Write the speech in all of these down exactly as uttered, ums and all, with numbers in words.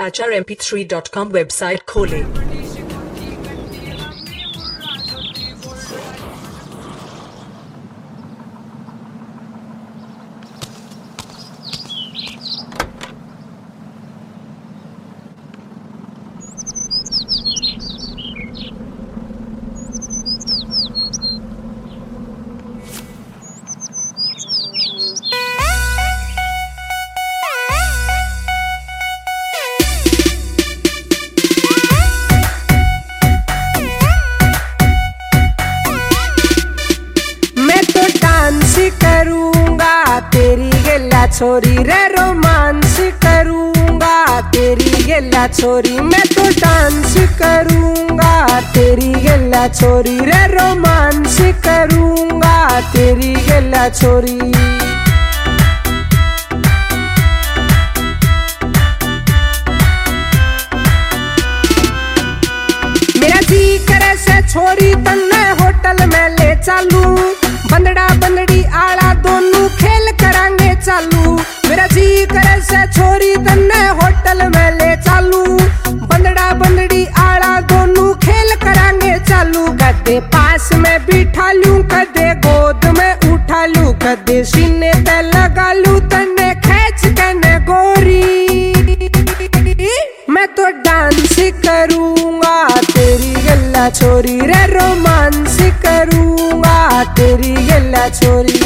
आचार M P three dot com website खोलें। करूंगा तेरी गेला छोरी रे रोमांस करूंगा तेरी गेला छोरी, मैं तो डांस करूंगा तेरी गेला छोरी रे रोमांस करूंगा तेरी गेला छोरी। मेरा जी करे से छोरी तन्ने होटल में ले चालू, बंदड़ा बंदड़ी आला दोनों खेल करांगे चालू। मेरा जी करे से छोरी तन्ने होटल में ले चालू, बंदड़ा बंदड़ी आला दोनों खेल करांगे चालू। कदे पास में बिठा लूं, कदे गोद में उठा लूं, कदे सीने पे लगा लूं तन्ने खींच कने गोरी। मैं तो डांस करूंगा तेरी गल्ला छोरी रे रोमांस करूंगा तेरी गल्ला छोरी।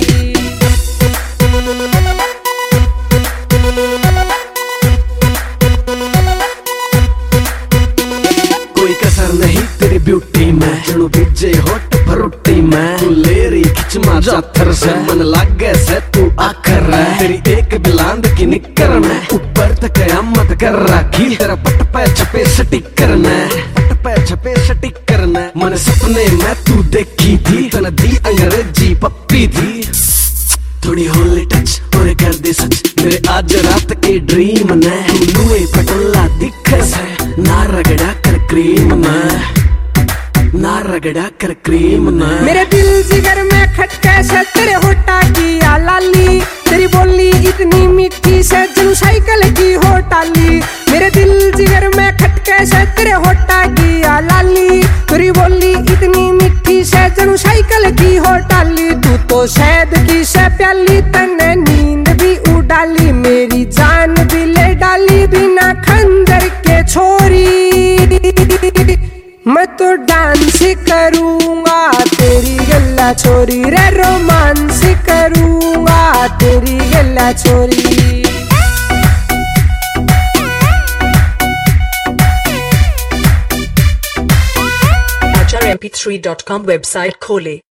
कोई कसर नहीं तेरी ब्यूटी में, चुनु बीजे होट भरुटी में, तू ले रही खिचमा जाथर से मन लागे से तू आखर है। तेरी एक बिलांद की निकर में ऊपर तक कयामत कर रखी, तेरा पट पे छपे स्टिकर ने, पट पे छपे स्टिकर ने। मन सपने में तू देखी थी, तन दी अंग्रेजी पप्पी थी, थोड़ी होली टच और कर दे सच मेरे आज रात के ड्रीम ने। तू लुए पटोला दिखे से ना रगड़ा कर क्रीम में, ना रगड़ा कर क्रीम में। मेरे दिल जिगर में खटके से तेरे होटा की आलाली, तेरी बोली इतनी मीठी से जनु साइकिल की हो टाली। मेरे दिल जिगर में खटके से तेरे होटा की आलाली, तेरी बोली इतनी मीठी से जनु साइकिल की हो टाली। तू तो शहद की से प्याली, तन्ने नींद भी उडाली, मेरी जान भी ले डाली बिना खंजर के छोरी। मैं तो डांस करूंगा तेरी गल्ला छोरी रे रोमांस करूंगा तेरी गल्ला छोरी। आचार M P three dot com website खोलें।